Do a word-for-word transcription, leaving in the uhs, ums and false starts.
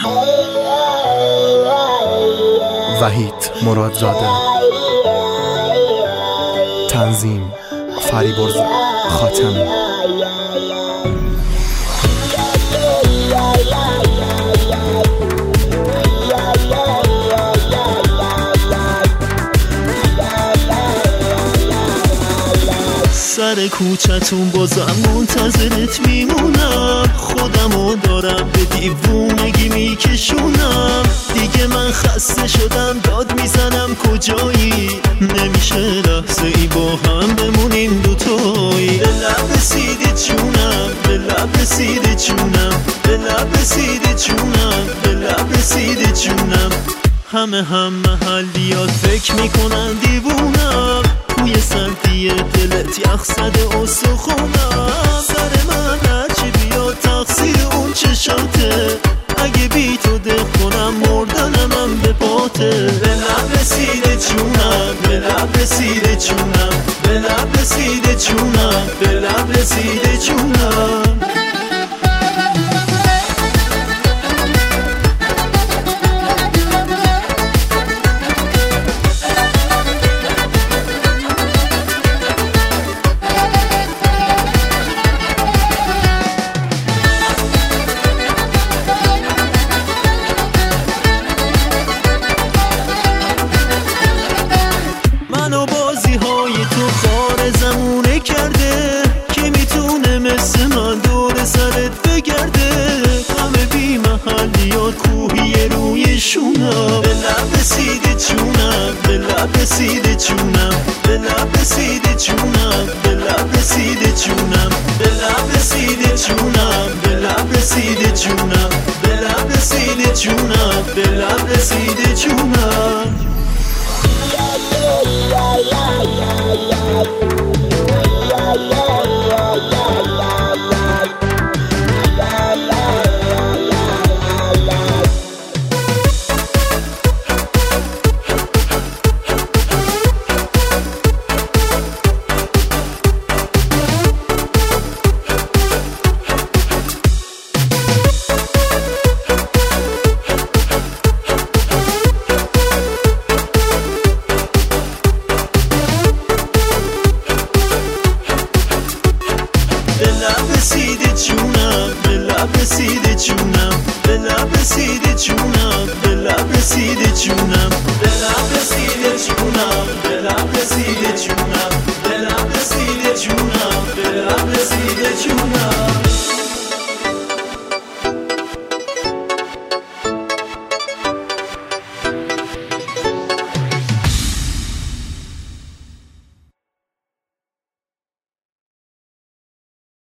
وحید مرادزاده، تنظیم فریبرز خاتمی. سر کوچتون بازم منتظرت میمونم، خودمو دارم به دیوونگی میکشونم. دیگه من خسته شدم داد میزنم کجایی، نمیشه لحظه ای با هم بمونیم دوتایی. به لب رسیدی جونم، به لب رسیدی جونم، به لب رسیدی جونم، به لب رسیدی جونم. همه هم محلیات فکر میکنن دیوونم، توی سنتی دلت یخ زده استخونم. سر من هرچی بیاد تقصیر اون چشاته، اگه بی تو دق کنم مردنم هم به باته. به لب رسیده جونم، به لب رسیده جونم، به لب رسیده جونم، به لب رسیده جونم. منو بازی های تو خار زمونه کرده، که میتونه مثل من دور سرت بگرده. همه بی محلیات کوهی روی شونم. به لب رسیده جونم، به لب رسیده جونم، به لب رسیده جونم، به لب رسیده جونم، به لب رسیده جونم، به لب رسیده جونم، به لب رسیده جونم، به لب رسیده جونم. به لب رسیده جونم، به لب رسیده جونم، به لب رسیده جونم، به لب رسیده جونم.